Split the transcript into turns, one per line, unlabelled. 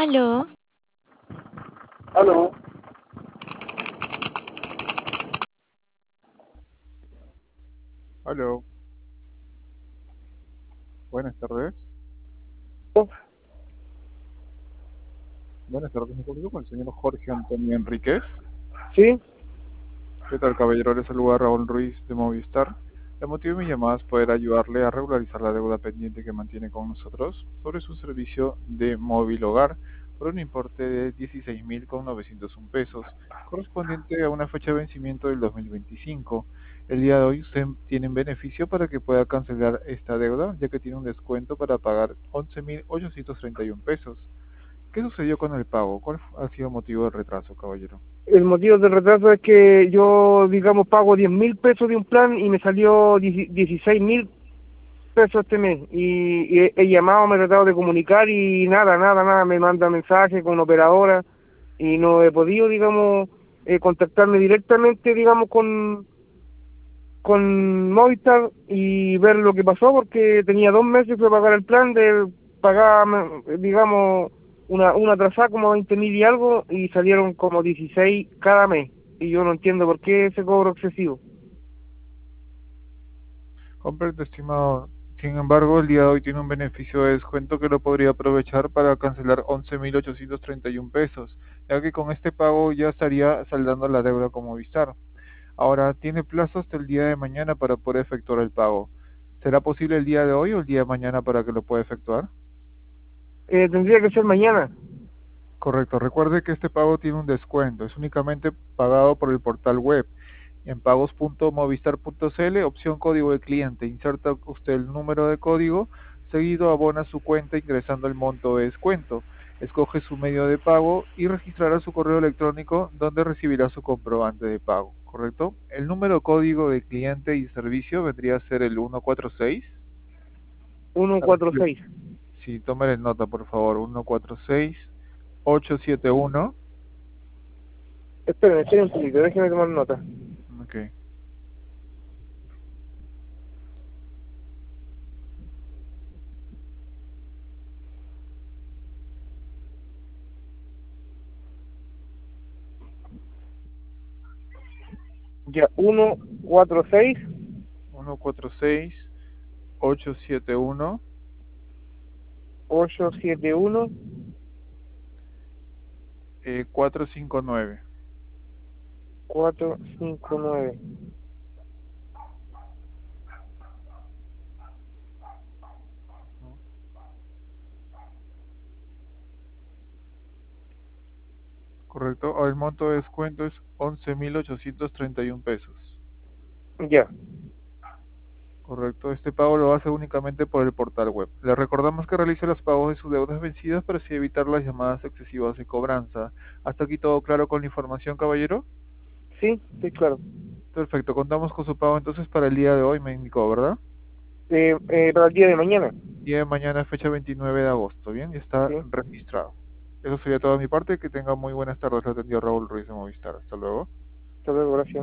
Aló,
Aló.
Aló, buenas tardes. Buenas tardes, me comunico con el señor Jorge Antonio Enríquez.
Sí,
¿Qué tal, caballero? Le saluda Raúl Ruiz de Movistar. El motivo de mi llamada es poder ayudarle a regularizar la deuda pendiente que mantiene con nosotros sobre su servicio de móvil hogar por un importe de 16.901 pesos, correspondiente a una fecha de vencimiento del 2025. El día de hoy usted tiene un beneficio para que pueda cancelar esta deuda, ya que tiene un descuento para pagar 11.831 pesos. ¿Qué sucedió con el pago? ¿Cuál ha sido el motivo del retraso, caballero?
el motivo del retraso es que yo, digamos, pago 10.000 pesos de un plan y me salió 16.000 pesos este mes. Y he llamado, me he tratado de comunicar y nada, me manda mensaje con operadora y no he podido, digamos, contactarme directamente, digamos, con Movistar y ver lo que pasó porque tenía 2 meses para pagar el plan de pagar, digamos, una atrasada como 20.000 y algo y salieron como 16 cada mes y yo no entiendo por qué ese cobro excesivo.
Comprendo, estimado. Sin embargo, el día de hoy tiene un beneficio de descuento que lo podría aprovechar para cancelar 11.831 pesos, ya que con este pago ya estaría saldando la deuda con Movistar. Ahora, tiene plazo hasta el día de mañana para poder efectuar el pago. ¿Será posible el día de hoy o el día de mañana para que lo pueda efectuar?
Tendría que ser mañana.
Correcto. Recuerde que este pago tiene un descuento. Es únicamente pagado por el portal web. En pagos.movistar.cl, opción código de cliente. Inserta usted el número de código, seguido abona su cuenta ingresando el monto de descuento. Escoge su medio de pago y registrará su correo electrónico donde recibirá su comprobante de pago. ¿Correcto? El número código de cliente y servicio vendría a ser el 146.
146.
Si tómale nota, por favor. 146-871.
Esperen un poquito, déjenme tomar nota.
Ok.
Ya, 146
146-871.
871
459.
459.
Correcto. Ahora el monto de descuento es 11.831 pesos.
Ya.
Correcto. Este pago lo hace únicamente por el portal web. Le recordamos que realice los pagos de sus deudas vencidas para así evitar las llamadas excesivas de cobranza. ¿Hasta aquí todo claro con la información, caballero?
Sí, sí, claro.
Perfecto. Contamos con su pago entonces para el día de hoy, me indicó, ¿verdad?
Para el día de mañana.
Día de mañana, fecha 29 de agosto. Bien, ya está
Sí.
registrado. Eso sería todo de mi parte. Que tenga muy buenas tardes. Lo atendió Raúl Ruiz de Movistar. Hasta luego.
Hasta luego, gracias.